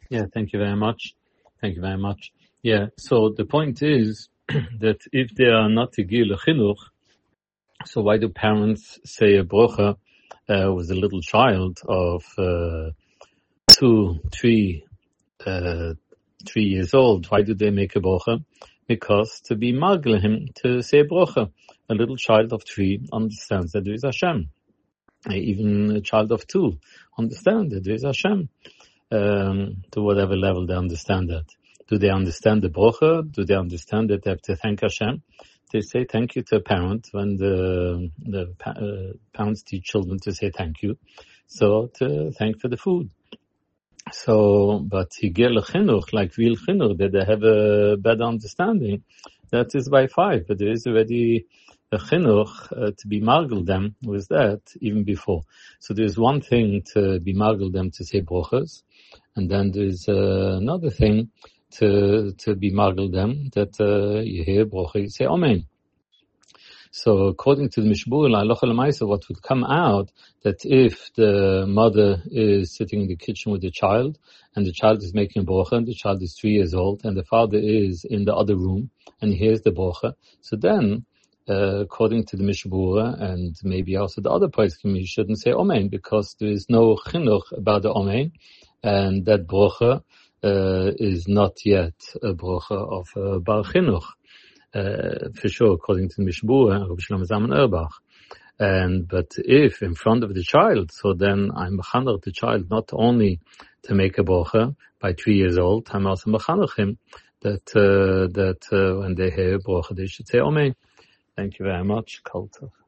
Yeah, thank you very much. Thank you very much. Yeah, so the point is that if they are not tegil chinuch, so why do parents say a brocha with a little child of 2, 3, 3 years old? Why do they make a brocha? Because to be magel him to say a brocha. A little child of 3 understands that there is Hashem. Even a child of 2 understands that there is Hashem. To whatever level they understand that. Do they understand the brocha? Do they understand that they have to thank Hashem? They say thank you to a parent when the parents teach children to say thank you. So to thank for the food. So, but higel chinuch, like real chinuch, that they have a better understanding, that is by 5. But there is already a chinuch to be margel them with that even before. So there's one thing to be margel them to say brochas, and then there's another thing to be margel them that you hear brocha, you say amen. So according to the Mishbur, what would come out, that if the mother is sitting in the kitchen with the child, and the child is making a brocha, and the child is 3 years old, and the father is in the other room, and he hears the brocha, so then, according to the Mishbura, and maybe also the other poskim, you shouldn't say Amen, because there is no chinuch about the Amen, and that brocha is not yet a brocha of Bar Chinuch. For sure, according to the Mishbura, Rabbi Shlomo Zalman Auerbach. But if in front of the child, so then I'm mechanech the child not only to make a brocha by 3 years old, I'm also mechanech him that when they hear brocha, they should say Amen. Thank you very much. Kol tov.